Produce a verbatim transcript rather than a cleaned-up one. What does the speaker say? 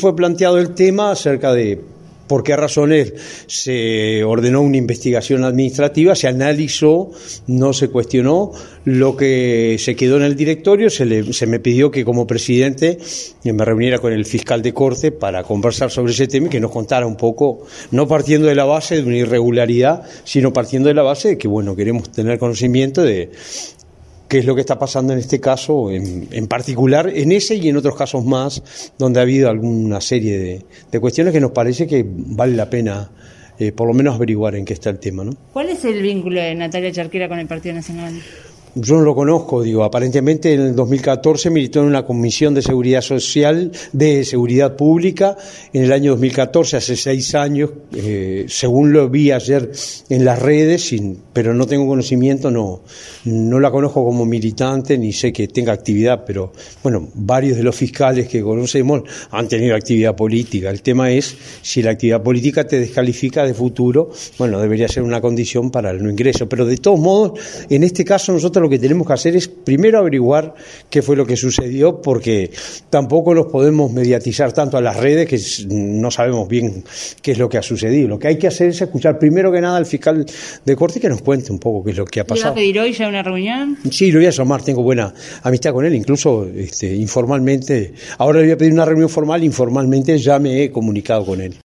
fue planteado el tema acerca de por qué razones se ordenó una investigación administrativa, se analizó, no se cuestionó, lo que se quedó en el directorio, se, le, se me pidió que como presidente me reuniera con el fiscal de corte para conversar sobre ese tema y que nos contara un poco, no partiendo de la base de una irregularidad, sino partiendo de la base de que, bueno, queremos tener conocimiento de qué es lo que está pasando en este caso, en, en particular en ese y en otros casos más, donde ha habido alguna serie de, de cuestiones que nos parece que vale la pena eh, por lo menos averiguar en qué está el tema, ¿no? ¿Cuál es el vínculo de Natalia Charquera con el Partido Nacional? Yo no lo conozco, digo, aparentemente en el dos mil catorce militó en una comisión de seguridad social, de seguridad pública, en el año dos mil catorce, hace seis años, eh, según lo vi ayer en las redes, sin, pero no tengo conocimiento, no, no la conozco como militante, ni sé que tenga actividad, pero bueno, varios de los fiscales que conocemos han tenido actividad política. El tema es, si la actividad política te descalifica de futuro, bueno, debería ser una condición para el no ingreso, pero de todos modos, en este caso nosotros lo que tenemos que hacer es primero averiguar qué fue lo que sucedió, porque tampoco nos podemos mediatizar tanto a las redes que no sabemos bien qué es lo que ha sucedido. Lo que hay que hacer es escuchar primero que nada al fiscal de corte que nos cuente un poco qué es lo que ha pasado. ¿Le va a pedir hoy ya una reunión? Sí, lo voy a llamar, tengo buena amistad con él, incluso este, informalmente. Ahora le voy a pedir una reunión formal, informalmente ya me he comunicado con él.